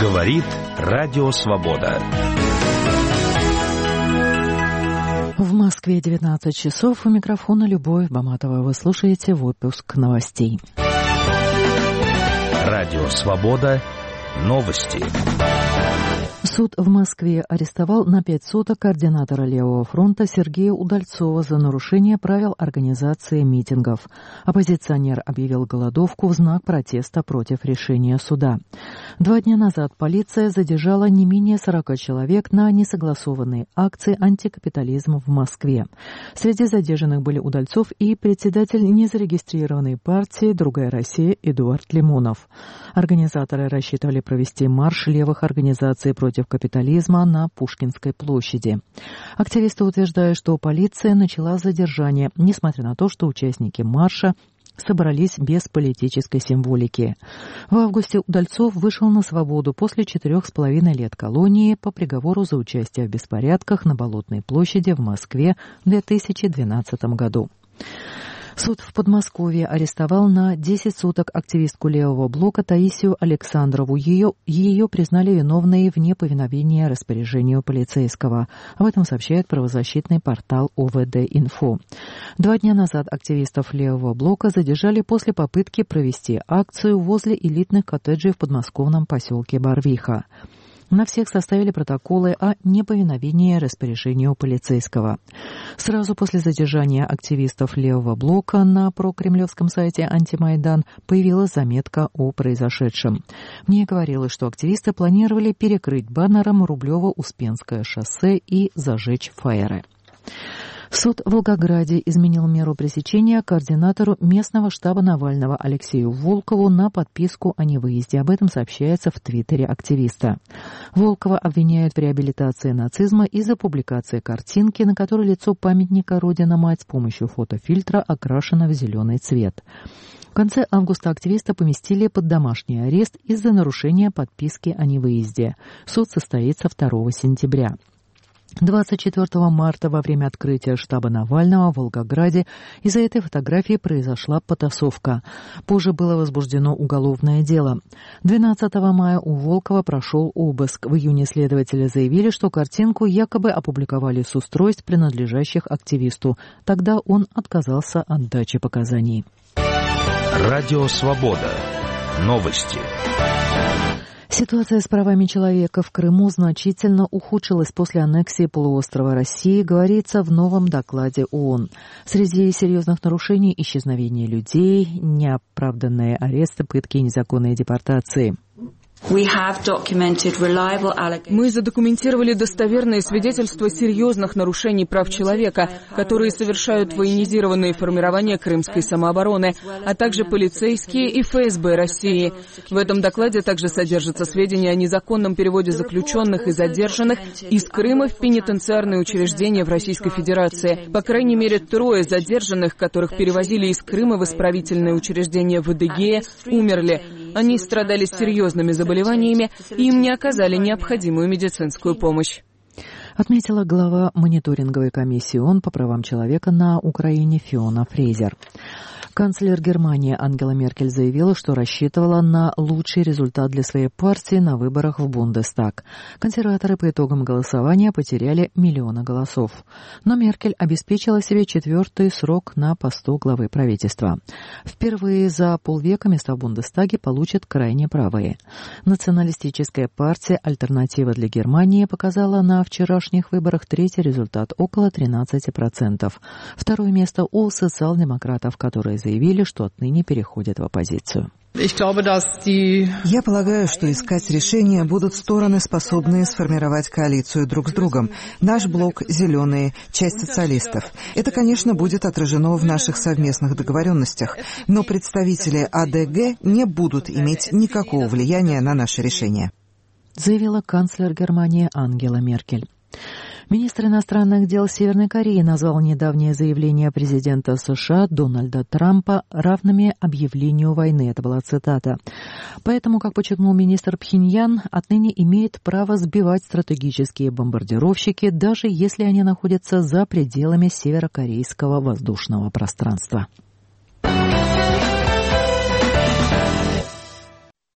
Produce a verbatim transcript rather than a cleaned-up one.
Говорит Радио Свобода. В Москве девятнадцать часов. У микрофона Любовь Баматова. Вы слушаете выпуск новостей. Радио Свобода. Новости. Суд в Москве арестовал на пять суток координатора Левого фронта Сергея Удальцова за нарушение правил организации митингов. Оппозиционер объявил голодовку в знак протеста против решения суда. Два дня назад полиция задержала не менее сорока человек на несогласованные акции антикапитализма в Москве. Среди задержанных были Удальцов и председатель незарегистрированной партии «Другая Россия» Эдуард Лимонов. Организаторы рассчитывали провести марш левых организаций против капитализма на Пушкинской площади. Активисты утверждают, что полиция начала задержание, несмотря на то, что участники марша собрались без политической символики. В августе Удальцов вышел на свободу после четырех с половиной лет колонии по приговору за участие в беспорядках на Болотной площади в Москве в две тысячи двенадцатом году. Суд в Подмосковье арестовал на десять суток активистку Левого блока Таисию Александрову. Ее, ее признали виновной в неповиновении распоряжению полицейского. Об этом сообщает правозащитный портал о вэ дэ-Инфо. Два дня назад активистов Левого блока задержали после попытки провести акцию возле элитных коттеджей в подмосковном поселке Барвиха. На всех составили протоколы о неповиновении распоряжению полицейского. Сразу после задержания активистов Левого блока на прокремлевском сайте «Антимайдан» появилась заметка о произошедшем. В ней говорилось, что активисты планировали перекрыть баннером Рублево-Успенское шоссе и зажечь фаеры. Суд в Волгограде изменил меру пресечения координатору местного штаба Навального Алексею Волкову на подписку о невыезде. Об этом сообщается в твиттере активиста. Волкова обвиняют в реабилитации нацизма из-за публикации картинки, на которой лицо памятника «Родина-мать» с помощью фотофильтра окрашено в зеленый цвет. В конце августа активиста поместили под домашний арест из-за нарушения подписки о невыезде. Суд состоится второго сентября. двадцать четвёртого марта во время открытия штаба Навального в Волгограде из-за этой фотографии произошла потасовка. Позже было возбуждено уголовное дело. двенадцатого мая у Волкова прошел обыск. В июне следователи заявили, что картинку якобы опубликовали с устройств, принадлежащих активисту. Тогда он отказался от дачи показаний. Радио Свобода. Новости. Ситуация с правами человека в Крыму значительно ухудшилась после аннексии полуострова России, говорится в новом докладе ООН. Среди серьезных нарушений – исчезновение людей, неоправданные аресты, пытки и незаконные депортации. Мы задокументировали достоверные свидетельства серьезных нарушений прав человека, которые совершают военизированные формирования крымской самообороны, а также полицейские и эф эс бэ России. В этом докладе также содержатся сведения о незаконном переводе заключенных и задержанных из Крыма в пенитенциарные учреждения в Российской Федерации. По крайней мере, трое задержанных, которых перевозили из Крыма в исправительные учреждения в Адыгее, умерли. Они страдали серьезными заболеваниями, и им не оказали необходимую медицинскую помощь. Отметила глава мониторинговой комиссии ООН по правам человека на Украине Фиона Фрейзер. Канцлер Германии Ангела Меркель заявила, что рассчитывала на лучший результат для своей партии на выборах в Бундестаг. Консерваторы по итогам голосования потеряли миллионы голосов. Но Меркель обеспечила себе четвертый срок на посту главы правительства. Впервые за полвека места в Бундестаге получат крайне правые. Националистическая партия «Альтернатива для Германии» показала на вчерашних выборах третий результат – около тринадцати процентов. Второе место у социал-демократов, которые заявили, что отныне переходят в оппозицию. Я полагаю, что искать решения будут стороны, способные сформировать коалицию друг с другом. Наш блок «Зеленые», часть социалистов. Это, конечно, будет отражено в наших совместных договоренностях, но представители а дэ гэ не будут иметь никакого влияния на наши решения, заявила канцлер Германии Ангела Меркель. Министр иностранных дел Северной Кореи назвал недавнее заявление президента США Дональда Трампа равными объявлению войны. Это была цитата. Поэтому, как подчеркнул министр, Пхеньян отныне имеет право сбивать стратегические бомбардировщики, даже если они находятся за пределами северокорейского воздушного пространства.